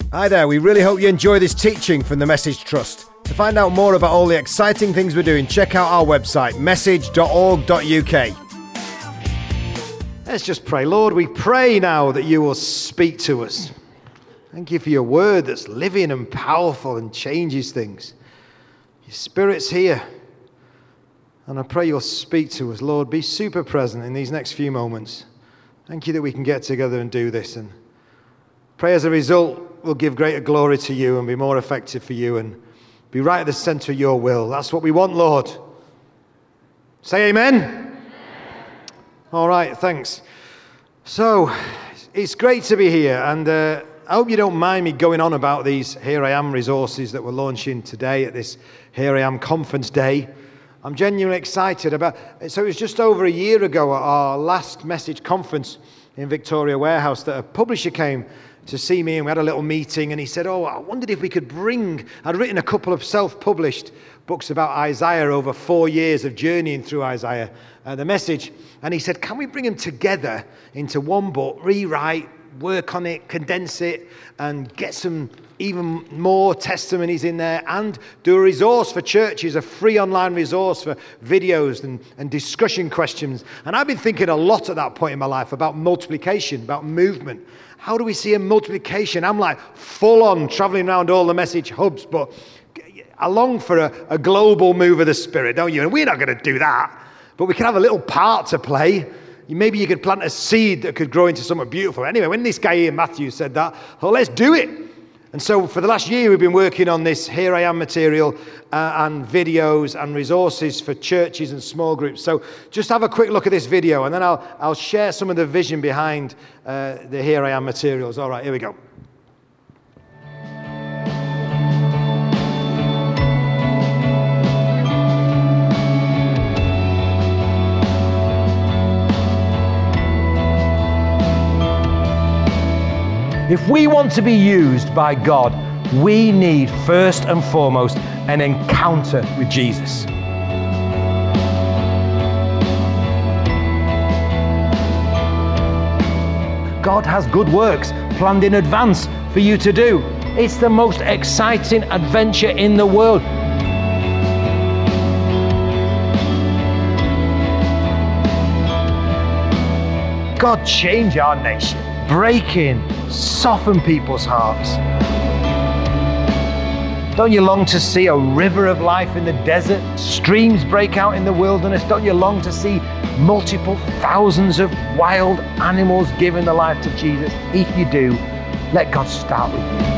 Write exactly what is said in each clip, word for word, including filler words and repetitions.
Hi there, we really hope you enjoy this teaching from the Message Trust. To find out more about all the exciting things we're doing, check out our website, message dot org dot U K. Let's just pray. Lord, we pray now that you will speak to us. Thank you for your word that's living and powerful and changes things. Your Spirit's here. And I pray you'll speak to us. Lord, be super present in these next few moments. Thank you that we can get together and do this. And pray as a result, we'll give greater glory to you and be more effective for you and be right at the center of your will. That's what we want, Lord. Say amen. Amen. All right, thanks. So, it's great to be here, and uh, I hope you don't mind me going on about these Here I Am resources that we're launching today at this Here I Am conference day. I'm genuinely excited about. So it was just over a year ago at our last message conference in Victoria Warehouse that a publisher came to see me, and we had a little meeting, and he said, oh, I wondered if we could bring, I'd written a couple of self-published books about Isaiah over four years of journeying through Isaiah, uh, the message, and he said, can we bring them together into one book, rewrite, work on it, condense it, and get some even more testimonies in there, and do a resource for churches, a free online resource for videos and, and discussion questions. And I've been thinking a lot at that point in my life about multiplication, about movement. How do we see a multiplication? I'm like full on traveling around all the message hubs, but I long for a, a global move of the Spirit, don't you? And we're not going to do that, but we can have a little part to play. Maybe you could plant a seed that could grow into something beautiful. Anyway, when this guy here, Matthew, said that, well, let's do it. And so for the last year, we've been working on this Here I Am material uh, and videos and resources for churches and small groups. So just have a quick look at this video, and then I'll, I'll share some of the vision behind uh, the Here I Am materials. All right, here we go. If we want to be used by God, we need first and foremost an encounter with Jesus. God has good works planned in advance for you to do. It's the most exciting adventure in the world. God, change our nation. Break in, soften people's hearts. Don't you long to see a river of life in the desert? Streams break out in the wilderness? Don't you long to see multiple thousands of wild animals giving their life to Jesus? If you do, let God start with you.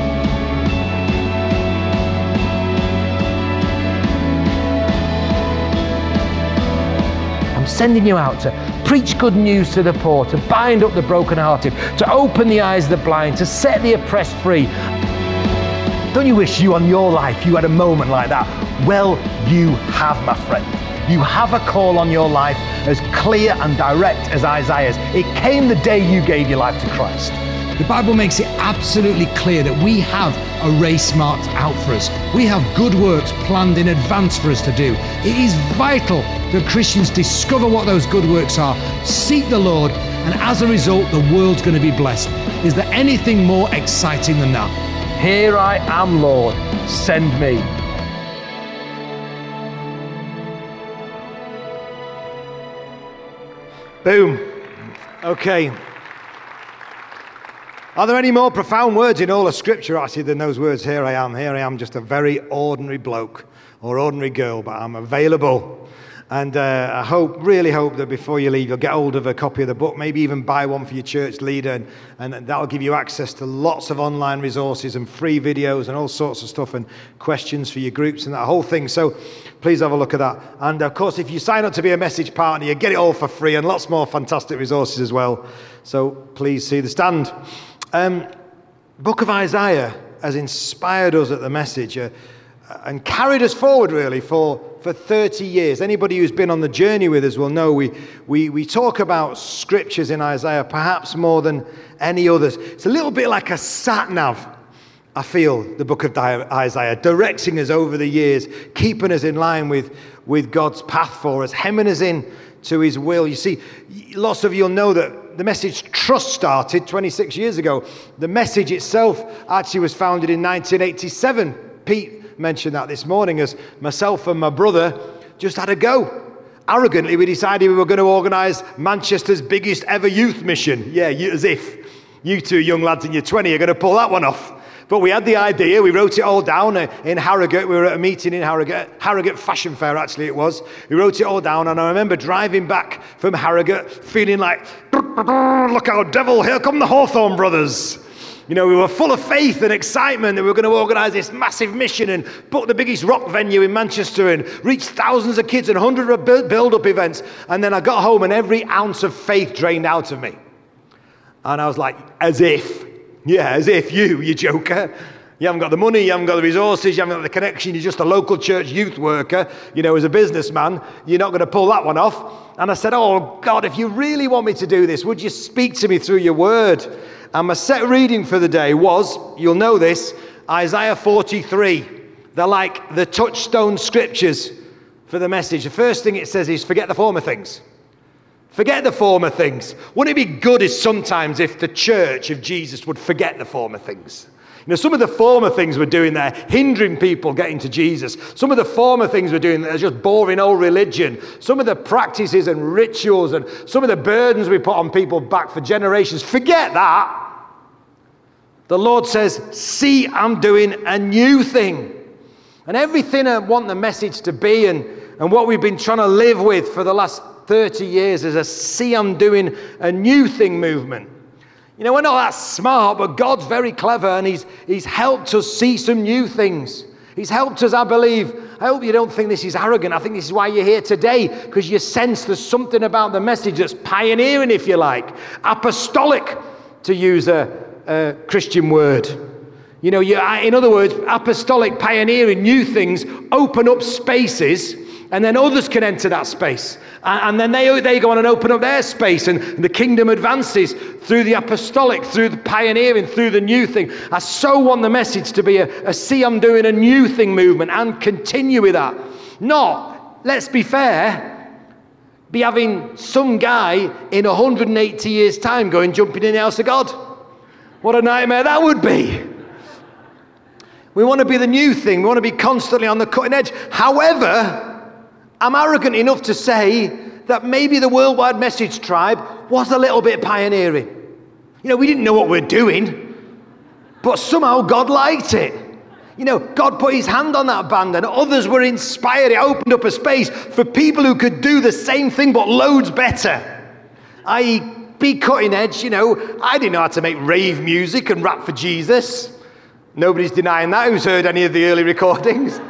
I'm sending you out to preach good news to the poor, to bind up the brokenhearted, to open the eyes of the blind, to set the oppressed free. Don't you wish you on your life you had a moment like that? Well, you have, my friend. You have a call on your life as clear and direct as Isaiah's. It came the day you gave your life to Christ. The Bible makes it absolutely clear that we have a race marked out for us. We have good works planned in advance for us to do. It is vital that Christians discover what those good works are, seek the Lord, and as a result, the world's going to be blessed. Is there anything more exciting than that? Here I am, Lord, send me. Boom. Okay. Are there any more profound words in all of Scripture actually than those words, here I am? Here I am, just a very ordinary bloke or ordinary girl, but I'm available. And uh, I hope, really hope that before you leave, you'll get hold of a copy of the book, maybe even buy one for your church leader, and, and that'll give you access to lots of online resources and free videos and all sorts of stuff and questions for your groups and that whole thing. So please have a look at that. And of course, if you sign up to be a message partner, you get it all for free and lots more fantastic resources as well. So please see the stand. Um, Book of Isaiah has inspired us at the message uh, and carried us forward really for, for thirty years. Anybody who's been on the journey with us will know we, we, we talk about scriptures in Isaiah perhaps more than any others. It's a little bit like a sat-nav, I feel, the book of Isaiah, directing us over the years, keeping us in line with, with God's path for us, hemming us in to his will. You see, lots of you'll know that the Message Trust started twenty-six years ago. The Message itself actually was founded in nineteen eighty-seven. Pete mentioned that this morning, as myself and my brother just had a go. Arrogantly, we decided we were going to organise Manchester's biggest ever youth mission. Yeah, you, as if you two young lads in your twenties are going to pull that one off. But we had the idea, we wrote it all down in Harrogate. We were at a meeting in Harrogate, Harrogate Fashion Fair actually it was. We wrote it all down, and I remember driving back from Harrogate feeling like, look out, devil, here come the Hawthorne brothers. You know, we were full of faith and excitement that we were going to organise this massive mission and book the biggest rock venue in Manchester and reach thousands of kids and hundreds of build-up events. And then I got home and every ounce of faith drained out of me. And I was like, as if, yeah, as if you, you joker. You haven't got the money, you haven't got the resources, you haven't got the connection, you're just a local church youth worker, you know, as a businessman, you're not going to pull that one off. And I said, oh, God, if you really want me to do this, would you speak to me through your word? And my set reading for the day was, you'll know this, Isaiah forty-three. They're like the touchstone scriptures for the Message. The first thing it says is, forget the former things. Forget the former things. Wouldn't it be good if sometimes if the church of Jesus would forget the former things? You know, some of the former things we're doing there, hindering people getting to Jesus. Some of the former things we're doing that are just boring old religion. Some of the practices and rituals and some of the burdens we put on people back for generations. Forget that. The Lord says, see, I'm doing a new thing. And everything I want the Message to be and, and what we've been trying to live with for the last thirty years is a see, I'm doing a new thing movement. You know, we're not that smart, but God's very clever, and he's, he's helped us see some new things. He's helped us, I believe. I hope you don't think this is arrogant. I think this is why you're here today, because you sense there's something about the Message that's pioneering, if you like. Apostolic, to use a, a Christian word. You know, you, in other words, apostolic, pioneering, new things, open up spaces, and then others can enter that space. And then they, they go on and open up their space, and the kingdom advances through the apostolic, through the pioneering, through the new thing. I so want the Message to be a, a see, I'm doing a new thing movement and continue with that. Not, let's be fair, be having some guy in one hundred eighty years' time going jumping in the house of God. What a nightmare that would be. We want to be the new thing. We want to be constantly on the cutting edge. However, I'm arrogant enough to say that maybe the Worldwide Message Tribe was a little bit pioneering. You know, we didn't know what we're doing, but somehow God liked it. You know, God put his hand on that band and others were inspired. It opened up a space for people who could do the same thing but loads better. that is, be cutting edge. You know, I didn't know how to make rave music and rap for Jesus. Nobody's denying that who's heard any of the early recordings.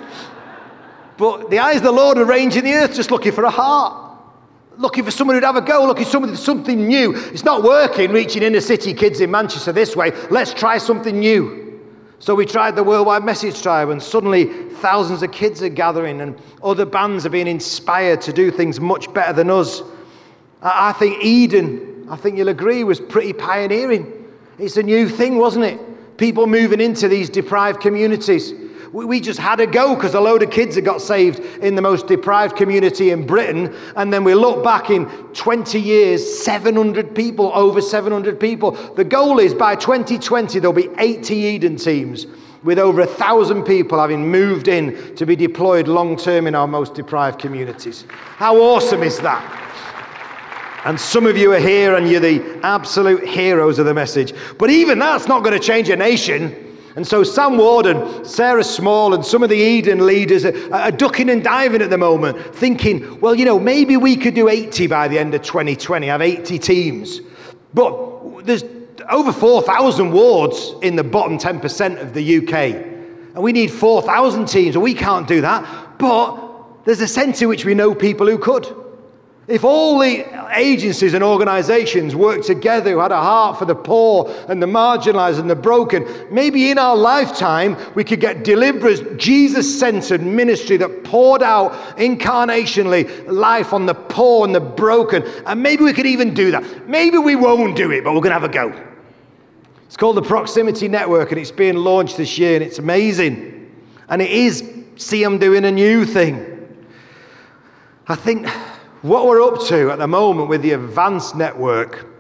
But the eyes of the Lord are ranging the earth, just looking for a heart. Looking for someone who'd have a go, looking for something, something new. It's not working, reaching inner city kids in Manchester this way. Let's try something new. So we tried the Worldwide Message Tribe, and suddenly thousands of kids are gathering, and other bands are being inspired to do things much better than us. I think Eden, I think you'll agree, was pretty pioneering. It's a new thing, wasn't it? People moving into these deprived communities. We just had a go because a load of kids had got saved in the most deprived community in Britain. And then we look back in twenty years, seven hundred people, over seven hundred people. The goal is by twenty twenty, there'll be eighty Eden teams with over a thousand people having moved in to be deployed long-term in our most deprived communities. How awesome is that? And some of you are here and you're the absolute heroes of the Message. But even that's not going to change a nation. And so Sam Ward and Sarah Small and some of the Eden leaders are, are ducking and diving at the moment, thinking, well, you know, maybe we could do eighty by the end of twenty twenty, have eighty teams. But there's over four thousand wards in the bottom ten percent of the U K. And we need four thousand teams, and we can't do that. But there's a sense in which we know people who could. If all the agencies and organisations worked together who had a heart for the poor and the marginalised and the broken, maybe in our lifetime we could get deliberate, Jesus-centred ministry that poured out incarnationally life on the poor and the broken. And maybe we could even do that. Maybe we won't do it, but we're going to have a go. It's called the Proximity Network, and it's being launched this year, and it's amazing. And it is, see, I'm doing a new thing. I think what we're up to at the moment with the Advanced Network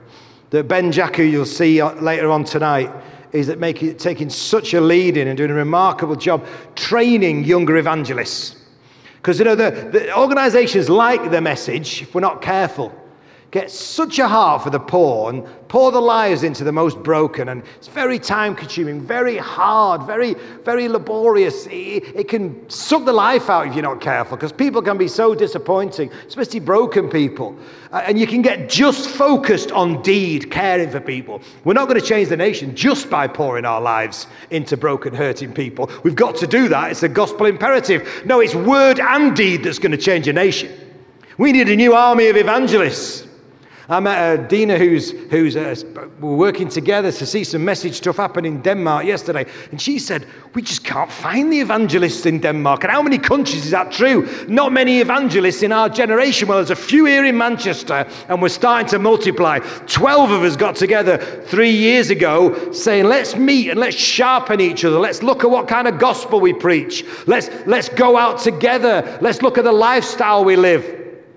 that Ben Jack, who you'll see later on tonight, is that making, taking such a lead in and doing a remarkable job training younger evangelists. Because, you know, the, the organisations like The Message, if we're not careful, get such a heart for the poor and pour the lives into the most broken. And it's very time-consuming, very hard, very, very laborious. It, it can suck the life out if you're not careful, because people can be so disappointing, especially broken people. Uh, and you can get just focused on deed, caring for people. We're not going to change the nation just by pouring our lives into broken, hurting people. We've got to do that. It's a gospel imperative. No, it's word and deed that's going to change a nation. We need a new army of evangelists. I met uh, Dina, who's, who's uh, we're working together to see some message stuff happen in Denmark yesterday. And she said, we just can't find the evangelists in Denmark. And how many countries is that true? Not many evangelists in our generation. Well, there's a few here in Manchester, and we're starting to multiply. Twelve of us got together three years ago saying, let's meet and let's sharpen each other. Let's look at what kind of gospel we preach. Let's, let's go out together. Let's look at the lifestyle we live.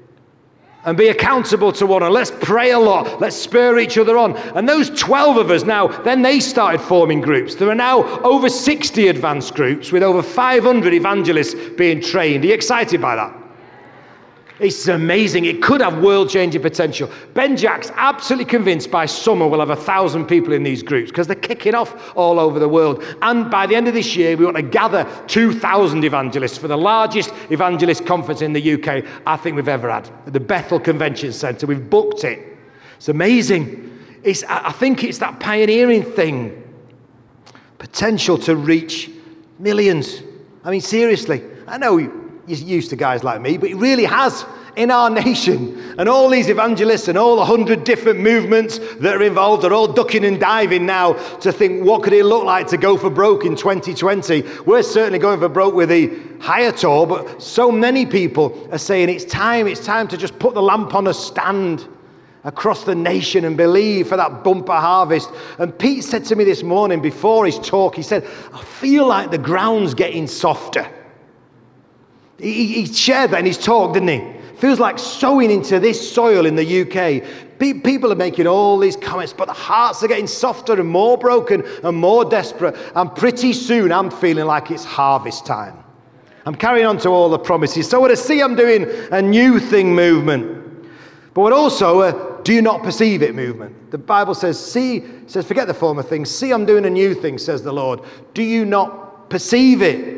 And be accountable to one another. Let's pray a lot. Let's spur each other on. And those twelve of us now, then they started forming groups. There are now over sixty advanced groups with over five hundred evangelists being trained. Are you excited by that? It's amazing. It could have world-changing potential. Ben Jack's absolutely convinced by summer we'll have a thousand people in these groups because they're kicking off all over the world. And by the end of this year, we want to gather two thousand evangelists for the largest evangelist conference in the U K I think we've ever had, at the Bethel Convention Centre. We've booked it. It's amazing. It's, I think it's that pioneering thing. Potential to reach millions. I mean, seriously. I know you're used to guys like me, but it really has in our nation. And all these evangelists and all the hundred different movements that are involved are all ducking and diving now to think, what could it look like to go for broke in twenty twenty? We're certainly going for broke with the higher tour, but so many people are saying it's time, it's time to just put the lamp on a stand across the nation and believe for that bumper harvest. And Pete said to me this morning before his talk, he said, I feel like the ground's getting softer. He, he shared that in his talk, didn't he? Feels like sowing into this soil in the U K. Pe- people are making all these comments, but the hearts are getting softer and more broken and more desperate. And pretty soon I'm feeling like it's harvest time. I'm carrying on to all the promises. So what I see, I'm doing a new thing movement. But what also a do not perceive it movement. The Bible says, see, says, forget the former things. See, I'm doing a new thing, says the Lord. Do you not perceive it?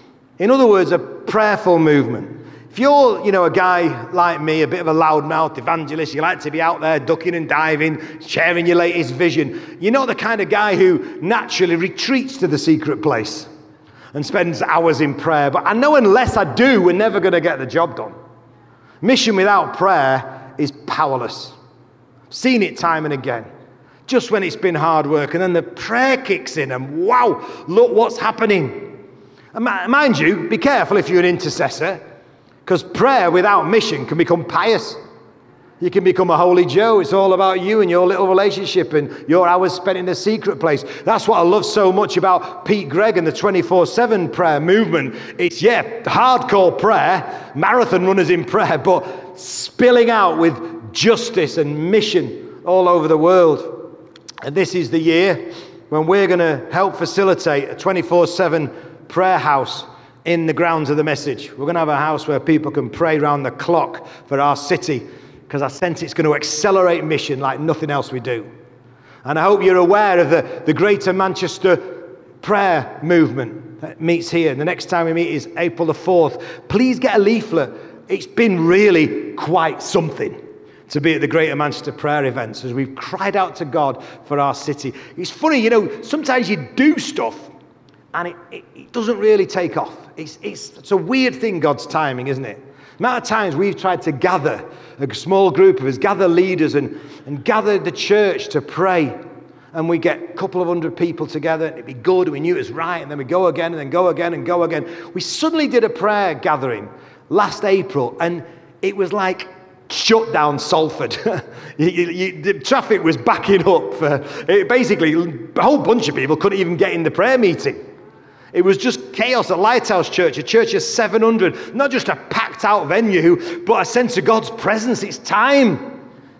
In other words, a prayerful movement. If you're, you know, a guy like me, a bit of a loudmouth evangelist, you like to be out there ducking and diving, sharing your latest vision, you're not the kind of guy who naturally retreats to the secret place and spends hours in prayer. But I know unless I do, we're never going to get the job done. Mission without prayer is powerless. I've seen it time and again. Just when it's been hard work, and then the prayer kicks in, and wow, look what's happening. And mind you, be careful if you're an intercessor, because prayer without mission can become pious. You can become a holy Joe. It's all about you and your little relationship and your hours spent in the secret place. That's what I love so much about Pete Greig and the twenty-four seven prayer movement. It's, yeah, hardcore prayer, marathon runners in prayer, but spilling out with justice and mission all over the world. And this is the year when we're going to help facilitate a twenty-four seven prayer house in the grounds of the Message. We're going to have a house where people can pray round the clock for our city, because I sense it's going to accelerate mission like nothing else we do. And I hope you're aware of the, the Greater Manchester prayer movement that meets here. And the next time we meet is April the fourth. Please get a leaflet. It's been really quite something to be at the Greater Manchester prayer events as we've cried out to God for our city. It's funny, you know, sometimes you do stuff and it, it, it doesn't really take off. It's, it's, it's a weird thing, God's timing, isn't it? The amount of times we've tried to gather a small group of us, gather leaders and, and gather the church to pray. And we get a couple of hundred people together and it'd be good and we knew it was right. And then we go again and then go again and go again. We suddenly did a prayer gathering last April and it was like shut down Salford. you, you, you, the traffic was backing up. For, it basically, a whole bunch of people couldn't even get in the prayer meeting. It was just chaos at Lighthouse Church, a church of seven hundred, not just a packed out venue, but a sense of God's presence. It's time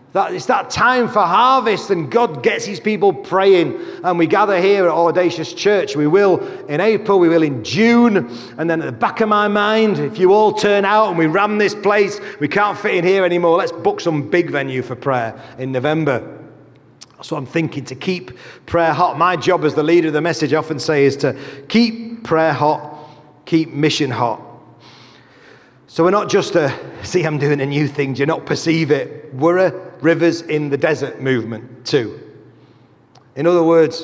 That it's that time for harvest, and God gets his people praying. And we gather here at Audacious Church. We will in April, we will in June. And then at the back of my mind, if you all turn out and we ram this place, we can't fit in here anymore. Let's book some big venue for prayer in November. That's what I'm thinking, to keep prayer hot. My job as the leader of the message, I often say, is to keep prayer hot, keep mission hot. So we're not just a, see I'm doing a new thing, do you not perceive it? We're a Rivers in the Desert movement too. In other words,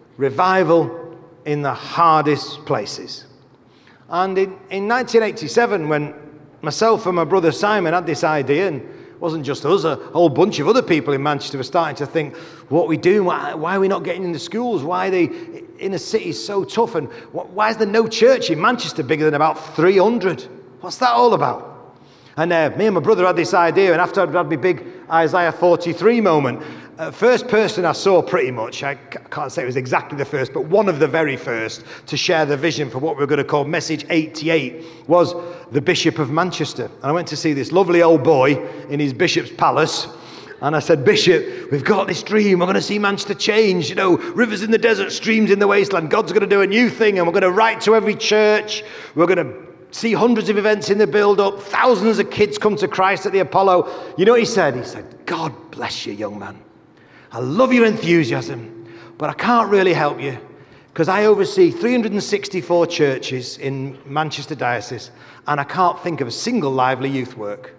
revival in the hardest places. And in, in nineteen eighty-seven, when myself and my brother Simon had this idea, and it wasn't just us, a whole bunch of other people in Manchester were starting to think, what are we doing? Why, why are we not getting into schools? Why are the inner cities so tough? And why is there no church in Manchester bigger than about three hundred? What's that all about? And uh, me and my brother had this idea, and after I'd had my big Isaiah forty-three moment, uh, first person I saw pretty much, I c- can't say it was exactly the first, but one of the very first to share the vision for what we we're going to call Message eighty-eight was the Bishop of Manchester. And I went to see this lovely old boy in his bishop's palace, and I said, Bishop, we've got this dream. We're going to see Manchester change. You know, rivers in the desert, streams in the wasteland. God's going to do a new thing, and we're going to write to every church. We're going to see hundreds of events in the build-up, thousands of kids come to Christ at the Apollo. You know what he said? He said, God bless you, young man. I love your enthusiasm, but I can't really help you because I oversee three hundred sixty-four churches in Manchester Diocese, and I can't think of a single lively youth work.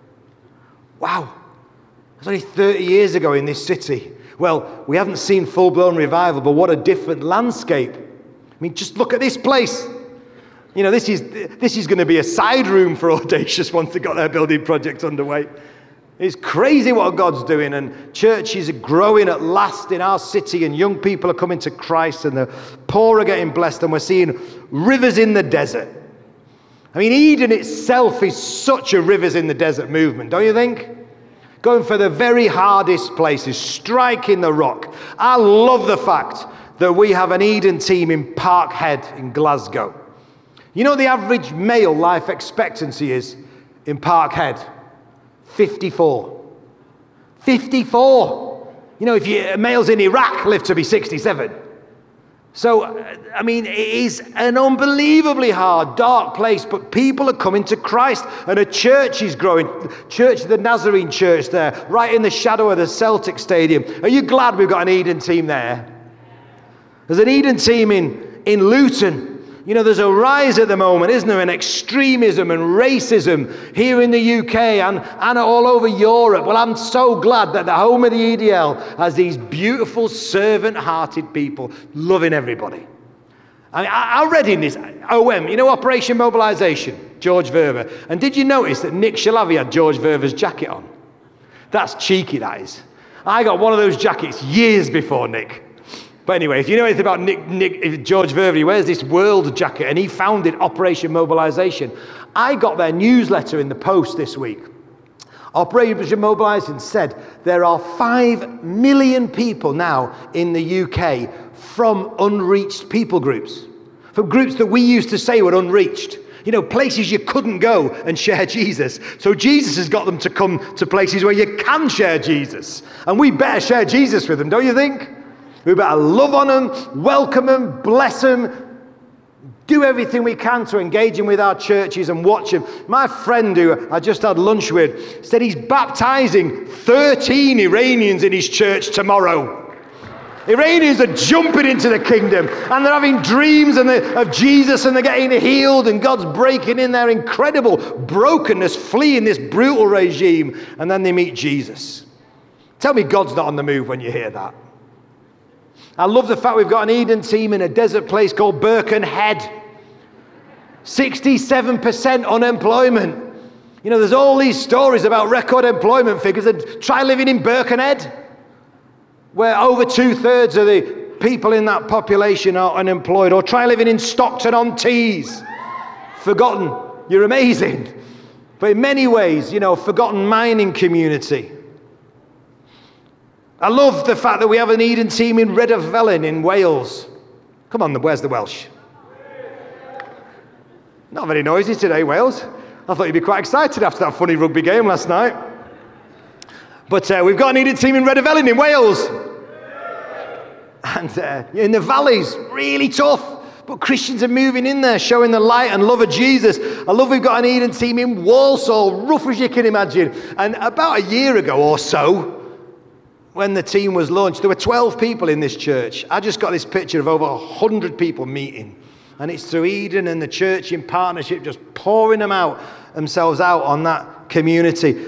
Wow. That's only thirty years ago in this city. Well, we haven't seen full-blown revival, but what a different landscape. I mean, just look at this place. You know, this is this is going to be a side room for Audacious once they've got their building project underway. It's crazy what God's doing, and churches are growing at last in our city, and young people are coming to Christ, and the poor are getting blessed, and we're seeing rivers in the desert. I mean, Eden itself is such a rivers in the desert movement, don't you think? Going for the very hardest places, striking the rock. I love the fact that we have an Eden team in Parkhead in Glasgow. You know the average male life expectancy is in Parkhead? fifty-four. fifty-four. You know, if you, males in Iraq live to be sixty-seven. So, I mean, it is an unbelievably hard, dark place, but people are coming to Christ, and a church is growing. Church, the Nazarene Church there, right in the shadow of the Celtic Stadium. Are you glad we've got an Eden team there? There's an Eden team in, in Luton. You know, there's a rise at the moment, isn't there, in extremism and racism here in the U K and, and all over Europe. Well, I'm so glad that the home of the E D L has these beautiful, servant-hearted people loving everybody. I mean, I, I read in this, O M, you know, Operation Mobilisation, George Verver. And did you notice that Nick Shalavi had George Verver's jacket on? That's cheeky, that is. I got one of those jackets years before Nick. But anyway, if you know anything about Nick, Nick George Verver, he wears this world jacket, and he founded Operation Mobilisation. I got their newsletter in the post this week. Operation Mobilisation said there are five million people now in the U K from unreached people groups, from groups that we used to say were unreached. You know, places you couldn't go and share Jesus. So Jesus has got them to come to places where you can share Jesus. And we better share Jesus with them, don't you think? We better love on them, welcome them, bless them, do everything we can to engage them with our churches and watch them. My friend who I just had lunch with said he's baptizing thirteen Iranians in his church tomorrow. Iranians are jumping into the kingdom, and they're having dreams and they, of Jesus, and they're getting healed, and God's breaking in their incredible brokenness, fleeing this brutal regime, and then they meet Jesus. Tell me God's not on the move when you hear that. I love the fact we've got an Eden team in a desert place called Birkenhead. sixty-seven percent unemployment. You know, there's all these stories about record employment figures, and try living in Birkenhead, where over two-thirds of the people in that population are unemployed. Or try living in Stockton-on-Tees. Forgotten. You're amazing. But in many ways, you know, forgotten mining community. I love the fact that we have an Eden team in Rhydyfelin in Wales. Come on, where's the Welsh? Not very noisy today, Wales. I thought you'd be quite excited after that funny rugby game last night. But uh, we've got an Eden team in Redevellyn in Wales. And uh, in the valleys, really tough. But Christians are moving in there, showing the light and love of Jesus. I love we've got an Eden team in Walsall, rough as you can imagine. And about a year ago or so, when the team was launched, there were twelve people in this church. I just got this picture of over one hundred people meeting. And it's through Eden and the church in partnership, just pouring them out, themselves out on that community.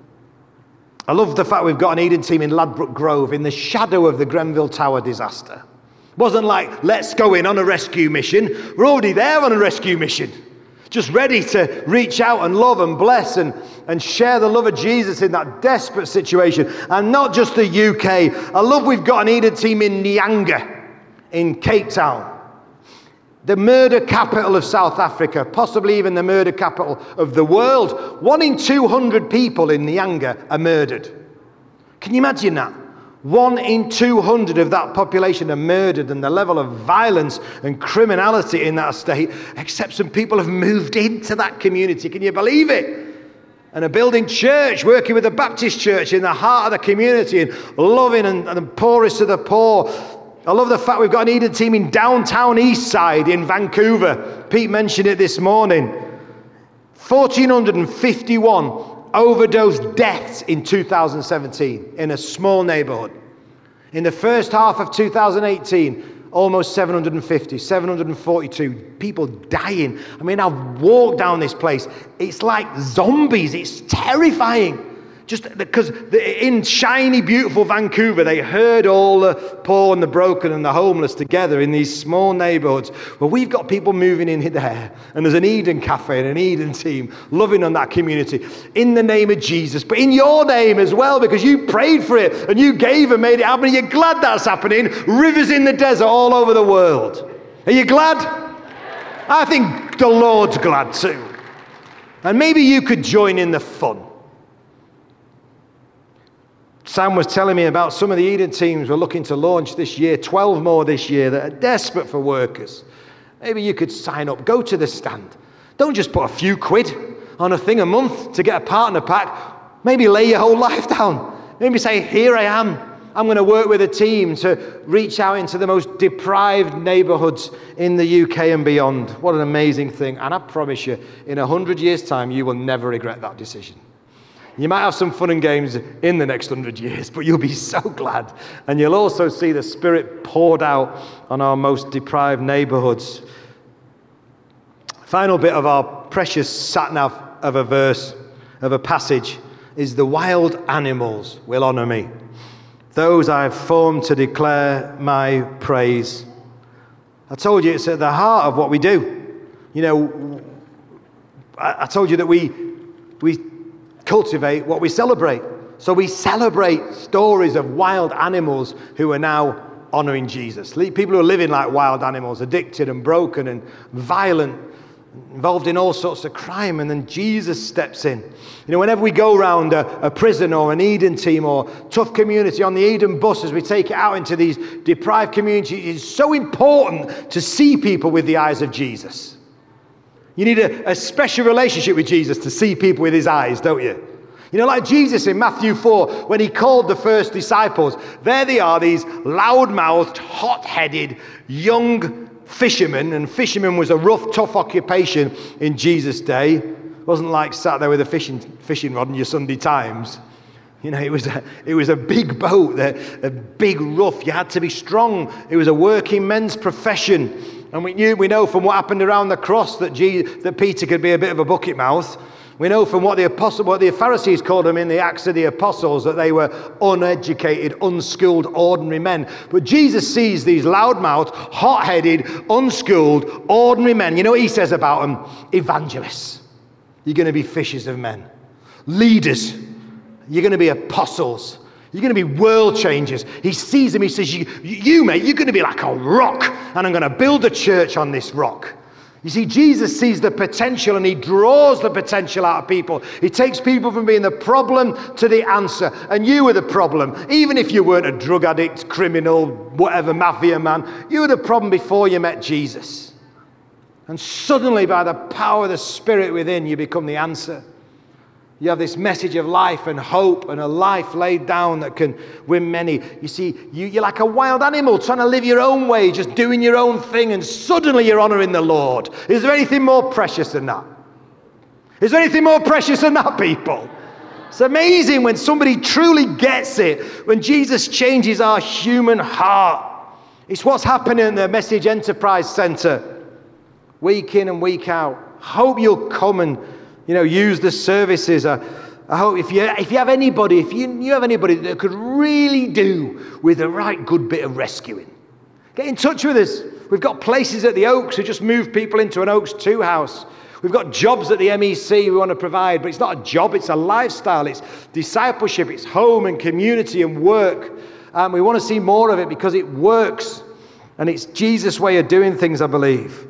I love the fact we've got an Eden team in Ladbroke Grove in the shadow of the Grenville Tower disaster. It wasn't like, let's go in on a rescue mission. We're already there on a rescue mission. Just ready to reach out and love and bless and, and share the love of Jesus in that desperate situation. And not just the U K. I love we've got an Eden team in Nyanga in Cape Town. The murder capital of South Africa, possibly even the murder capital of the world. One in two hundred people in Nyanga are murdered. Can you imagine that? One in two hundred of that population are murdered, and the level of violence and criminality in that state, except some people have moved into that community. Can you believe it? And are building church, working with the Baptist church in the heart of the community and loving and, and the poorest of the poor. I love the fact we've got an Eden team in downtown Eastside in Vancouver. Pete mentioned it this morning. one thousand four hundred fifty-one overdose deaths in two thousand seventeen in a small neighborhood. In the first half of two thousand eighteen, almost seven hundred fifty, seven hundred forty-two people dying. I mean, I've walked down this place. It's like zombies. It's terrifying. Just because in shiny, beautiful Vancouver, they herd all the poor and the broken and the homeless together in these small neighborhoods. Well, we've got people moving in there, and there's an Eden cafe and an Eden team loving on that community in the name of Jesus, but in your name as well, because you prayed for it and you gave and made it happen. Are you glad that's happening? Rivers in the desert all over the world. Are you glad? I think the Lord's glad too. And maybe you could join in the fun. Sam was telling me about some of the Eden teams we're looking to launch this year, twelve more this year, that are desperate for workers. Maybe you could sign up, go to the stand. Don't just put a few quid on a thing a month to get a partner pack. Maybe lay your whole life down. Maybe say, here I am. I'm going to work with a team to reach out into the most deprived neighborhoods in the U K and beyond. What an amazing thing. And I promise you, in a hundred years' time, you will never regret that decision. You might have some fun and games in the next hundred years, but you'll be so glad. And you'll also see the Spirit poured out on our most deprived neighborhoods. Final bit of our precious sat-nav of a verse, of a passage, is the wild animals will honor me. Those I have formed to declare my praise. I told you it's at the heart of what we do. You know, I, I told you that we we cultivate what we celebrate. So we celebrate stories of wild animals who are now honoring Jesus. People who are living like wild animals, addicted and broken and violent, involved in all sorts of crime, and then Jesus steps in. You know, whenever we go around a, a prison or an Eden team or tough community on the Eden bus, as we take it out into these deprived communities, it's so important to see people with the eyes of Jesus. You need a, a special relationship with Jesus to see people with his eyes, don't you? You know, like Jesus in Matthew four, when he called the first disciples, there they are, these loud-mouthed, hot-headed, young fishermen, and fishermen was a rough, tough occupation in Jesus' day. It wasn't like sat there with a fishing fishing rod in your Sunday Times. You know, it was a, it was a big boat, a, a big rough. You had to be strong. It was a working men's profession. And we knew, we know from what happened around the cross that, Jesus, that Peter could be a bit of a bucket mouth. We know from what the apostle, what the Pharisees called them in the Acts of the Apostles, that they were uneducated, unschooled, ordinary men. But Jesus sees these loudmouthed, hot-headed, unschooled, ordinary men. You know what he says about them? Evangelists. You're going to be fishers of men. Leaders. You're going to be apostles. You're going to be world changers. He sees them. He says, you, you, mate, you're going to be like a rock. And I'm going to build a church on this rock. You see, Jesus sees the potential and he draws the potential out of people. He takes people from being the problem to the answer. And you were the problem. Even if you weren't a drug addict, criminal, whatever, mafia man, you were the problem before you met Jesus. And suddenly, by the power of the Spirit within, you become the answer. You have this message of life and hope and a life laid down that can win many. You see, you, you're like a wild animal trying to live your own way, just doing your own thing, and suddenly you're honoring the Lord. Is there anything more precious than that? Is there anything more precious than that, people? It's amazing when somebody truly gets it, when Jesus changes our human heart. It's what's happening in the Message Enterprise Centre, week in and week out. Hope you'll come and, you know, use the services. I, I hope if you if you have anybody, if you, you have anybody that could really do with a right good bit of rescuing, get in touch with us. We've got places at the Oaks who just move people into an Oaks two house. We've got jobs at the M E C we want to provide, but it's not a job, it's a lifestyle. It's discipleship, it's home and community and work. And we want to see more of it because it works. And it's Jesus' way of doing things, I believe.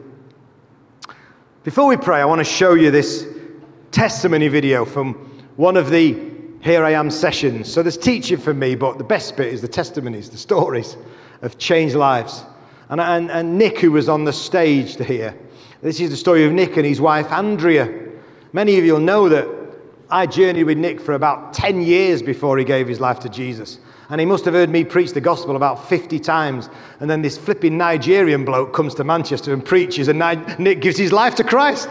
Before we pray, I want to show you this testimony video from one of the Here I Am sessions. So there's teaching for me, but the best bit is the testimonies, the stories of changed lives. And, and, and Nick, who was on the stage here, this is the story of Nick and his wife, Andrea. Many of you will know that I journeyed with Nick for about ten years before he gave his life to Jesus. And he must have heard me preach the gospel about fifty times. And then this flipping Nigerian bloke comes to Manchester and preaches, and Nick gives his life to Christ.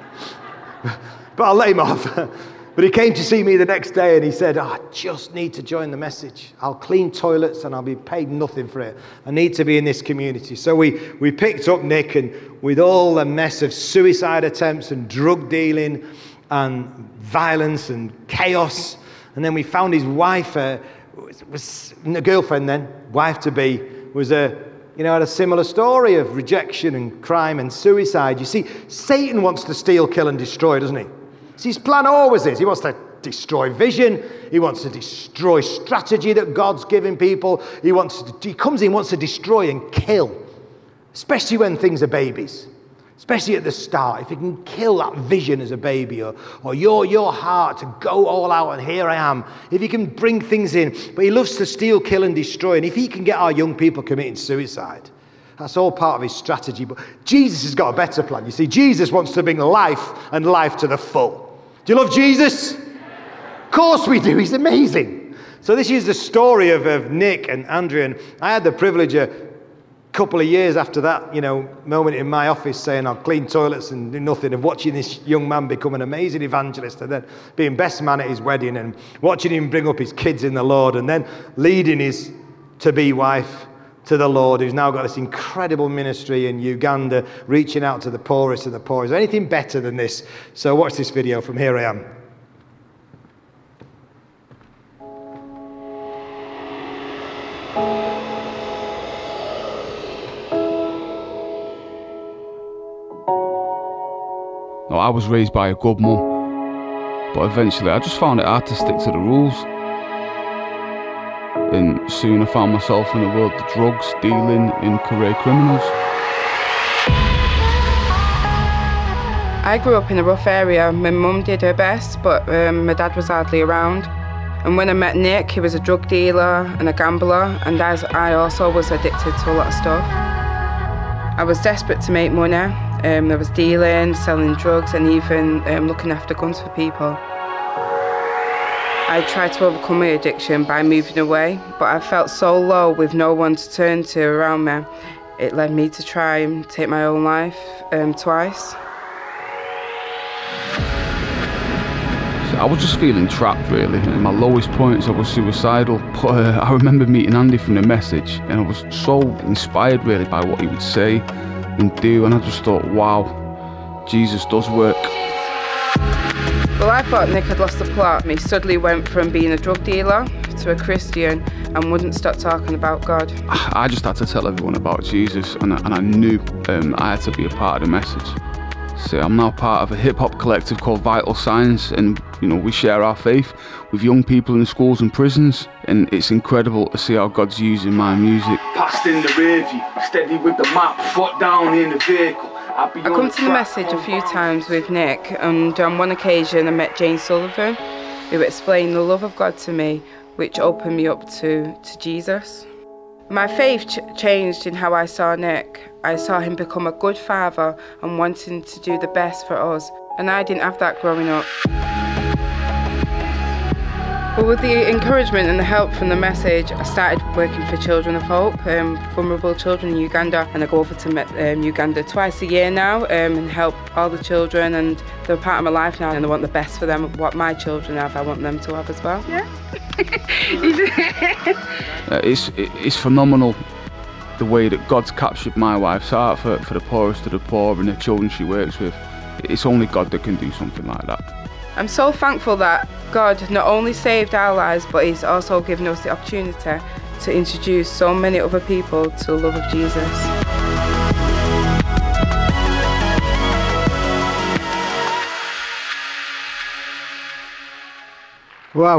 But I'll let him off. But he came to see me the next day and he said, oh, I just need to join the message. I'll clean toilets and I'll be paid nothing for it. I need to be in this community. So we, we picked up Nick, and with all the mess of suicide attempts and drug dealing and violence and chaos, and then we found his wife, uh, was, was a girlfriend then, wife-to-be, was a, you know, had a similar story of rejection and crime and suicide. You see, Satan wants to steal, kill and destroy, doesn't he? See, his plan always is, he wants to destroy vision, he wants to destroy strategy that God's given people, he wants to, he comes in, wants to destroy and kill, especially when things are babies, especially at the start. If he can kill that vision as a baby, or, or your, your heart to go all out and here I am, if he can bring things in, but he loves to steal, kill and destroy, and if he can get our young people committing suicide, that's all part of his strategy. But Jesus has got a better plan. You see, Jesus wants to bring life and life to the full. Do you love Jesus? Of course we do. He's amazing. So this is the story of, of Nick and Andrea. And I had the privilege a couple of years after that, you know, moment in my office saying I'll clean toilets and do nothing, of watching this young man become an amazing evangelist, and then being best man at his wedding, and watching him bring up his kids in the Lord, and then leading his to-be wife to the Lord, who's now got this incredible ministry in Uganda, reaching out to the poorest of the poor. Is there anything better than this? So watch this video from Here I Am. Now, I was raised by a good mum, but eventually I just found it hard to stick to the rules. And soon I found myself in a world of drugs, dealing, and career criminals. I grew up in a rough area. My mum did her best, but um, my dad was hardly around. And when I met Nick, he was a drug dealer and a gambler, and as I also was addicted to a lot of stuff. I was desperate to make money. Um, there was dealing, selling drugs, and even um, looking after guns for people. I tried to overcome my addiction by moving away, but I felt so low with no one to turn to around me. It led me to try and take my own life um, twice. So I was just feeling trapped, really. At my lowest points I was suicidal, but uh, I remember meeting Andy from the message, and I was so inspired really by what he would say and do, and I just thought, wow, Jesus does work. Well, I thought Nick had lost the plot. He suddenly went from being a drug dealer to a Christian and wouldn't stop talking about God. I just had to tell everyone about Jesus, and I, and I knew um, I had to be a part of the message. So I'm now part of a hip-hop collective called Vital Signs, and you know we share our faith with young people in schools and prisons, and it's incredible to see how God's using my music. Passed in the rear view, steady with the map, foot down in the vehicle. I come to the message a few times with Nick, and on one occasion I met Jane Sullivan, who explained the love of God to me, which opened me up to, to Jesus. My faith ch- changed in how I saw Nick. I saw him become a good father and wanting to do the best for us, and I didn't have that growing up. Well, with the encouragement and the help from the message, I started working for Children of Hope, um, vulnerable children in Uganda, and I go over to um, Uganda twice a year now um, and help all the children, and they're part of my life now, and I want the best for them. What my children have, I want them to have as well. Yeah. uh, it's it's phenomenal the way that God's captured my wife's heart for, for the poorest of the poor and the children she works with. It's only God that can do something like that. I'm so thankful that God not only saved our lives, but He's also given us the opportunity to introduce so many other people to the love of Jesus. Wow.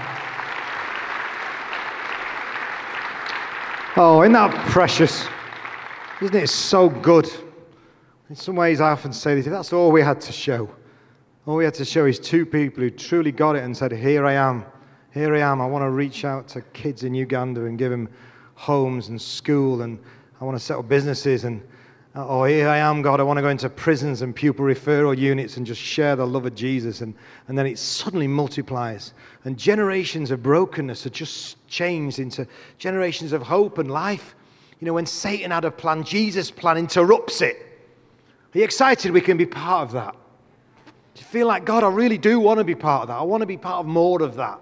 Oh, isn't that precious? Isn't it so good? In some ways, I often say this, if that's all we had to show, all we had to show is two people who truly got it and said, here I am, here I am. I want to reach out to kids in Uganda and give them homes and school, and I want to set up businesses, and oh, here I am, God, I want to go into prisons and pupil referral units and just share the love of Jesus, and, and then it suddenly multiplies. And generations of brokenness are just changed into generations of hope and life. You know, when Satan had a plan, Jesus' plan interrupts it. Are you excited we can be part of that? Do you feel like, God, I really do want to be part of that. I want to be part of more of that.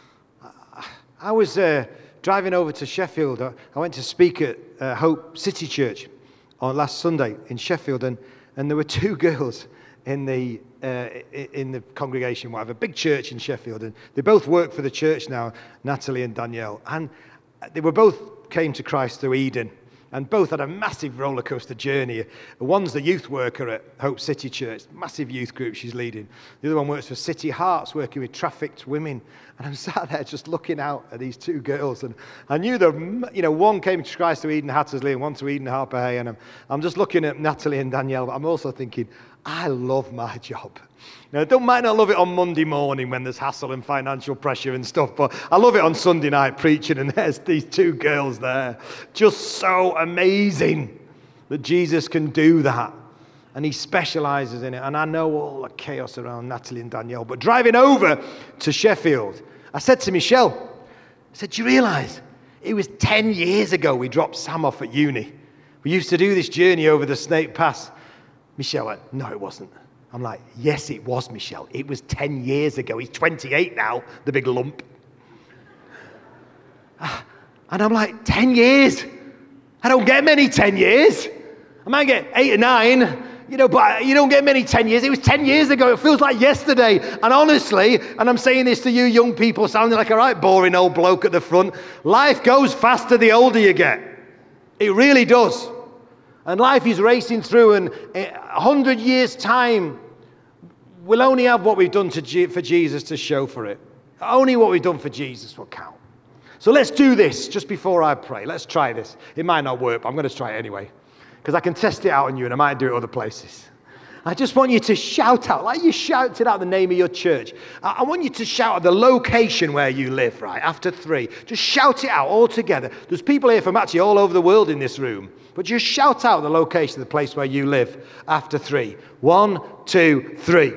I was uh, driving over to Sheffield. I went to speak at uh, Hope City Church on last Sunday in Sheffield, and, and there were two girls in the uh, in the congregation. We have a big church in Sheffield, and they both work for the church now, Natalie and Danielle, and they were both came to Christ through Eden. And both had a massive roller coaster journey. One's the youth worker at Hope City Church, massive youth group she's leading. The other one works for City Hearts, working with trafficked women. And I'm sat there just looking out at these two girls. And I knew that, you know, one came to Christ through Eden Hattersley and one to Eden Harper Hay. And I'm, I'm just looking at Natalie and Danielle, but I'm also thinking, I love my job. Now, I don't might not love it on Monday morning when there's hassle and financial pressure and stuff, but I love it on Sunday night preaching, and there's these two girls there. Just so amazing that Jesus can do that, and He specializes in it. And I know all the chaos around Natalie and Danielle, but driving over to Sheffield, I said to Michelle, I said, do you realize it was ten years ago we dropped Sam off at uni? We used to do this journey over the Snake Pass. Michelle went, no, it wasn't. I'm like, yes, it was, Michelle. It was ten years ago. He's twenty-eight now, the big lump. And I'm like, ten years? I don't get many ten years. I might get eight or nine, you know, but you don't get many ten years. It was ten years ago. It feels like yesterday. And honestly, and I'm saying this to you young people, sounding like a right boring old bloke at the front, life goes faster the older you get. It really does. And life is racing through, and a hundred years' time, we'll only have what we've done to G- for Jesus to show for it. Only what we've done for Jesus will count. So let's do this just before I pray. Let's try this. It might not work, but I'm going to try it anyway, because I can test it out on you, and I might do it other places. I just want you to shout out, like you shouted out the name of your church. I want you to shout at the location where you live, right, after three. Just shout it out all together. There's people here from actually all over the world in this room. But just shout out the location of the place where you live after three. One, two, three.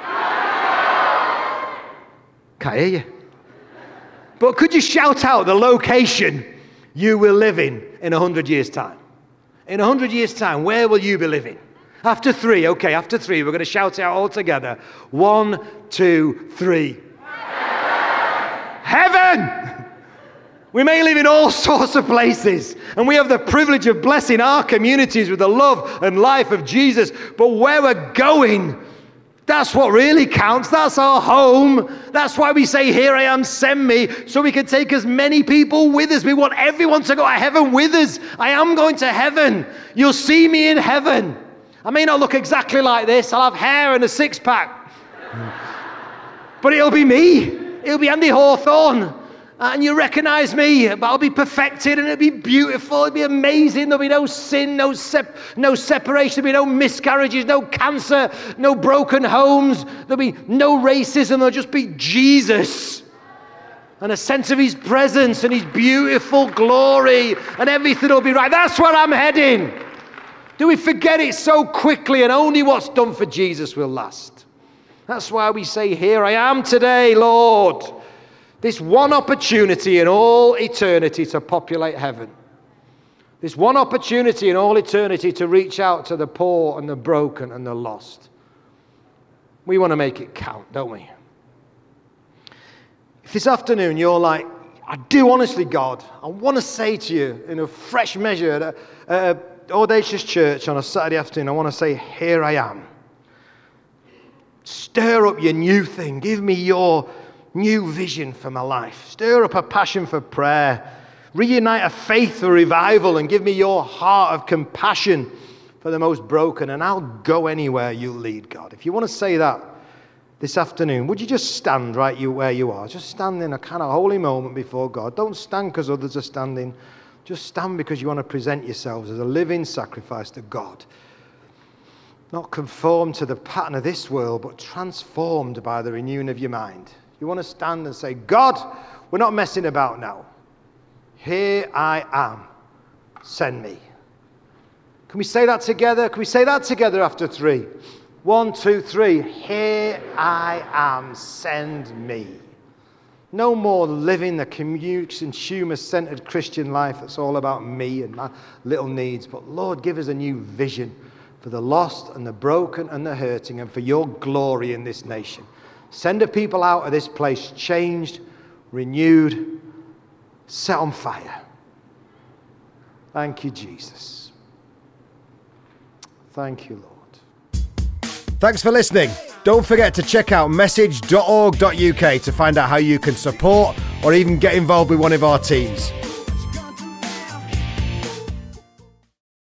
Can't hear you. But could you shout out the location you will live in in a hundred years' time? In a hundred years' time, where will you be living? After three, okay, after three, we're going to shout it out all together. One, two, three. Heaven! Heaven! We may live in all sorts of places, and we have the privilege of blessing our communities with the love and life of Jesus, but where we're going, that's what really counts. That's our home. That's why we say, here I am, send me, so we can take as many people with us. We want everyone to go to heaven with us. I am going to heaven. You'll see me in heaven. I may not look exactly like this. I'll have hair and a six-pack. But it'll be me. It'll be Andy Hawthorne. And you recognize me, but I'll be perfected, and it'll be beautiful. It'll be amazing. There'll be no sin, no sep- no separation. There'll be no miscarriages, no cancer, no broken homes. There'll be no racism. There'll just be Jesus and a sense of His presence and His beautiful glory, and everything will be right. That's where I'm heading. Do we forget it so quickly, and only what's done for Jesus will last? That's why we say, here I am today, Lord. This one opportunity in all eternity to populate heaven. This one opportunity in all eternity to reach out to the poor and the broken and the lost. We want to make it count, don't we? If this afternoon you're like, I do honestly, God, I want to say to you in a fresh measure at a, at a Audacious Church on a Saturday afternoon, I want to say, here I am. Stir up your new thing. Give me your new vision for my life. Stir up a passion for prayer. Reunite a faith for revival and give me your heart of compassion for the most broken, and I'll go anywhere you lead, God. If you want to say that this afternoon, would you just stand right you where you are? Just stand in a kind of holy moment before God. Don't stand because others are standing. Just stand because you want to present yourselves as a living sacrifice to God. Not conformed to the pattern of this world, but transformed by the renewing of your mind. You want to stand and say, God, we're not messing about now. Here I am. Send me. Can we say that together? Can we say that together after three? One, two, three. Here I am. Send me. No more living the consumer-centered Christian life that's all about me and my little needs. But Lord, give us a new vision for the lost and the broken and the hurting and for your glory in this nation. Send a people out of this place changed, renewed, set on fire. Thank you, Jesus. Thank you, Lord. Thanks for listening. Don't forget to check out message dot org dot U K to find out how you can support or even get involved with one of our teams.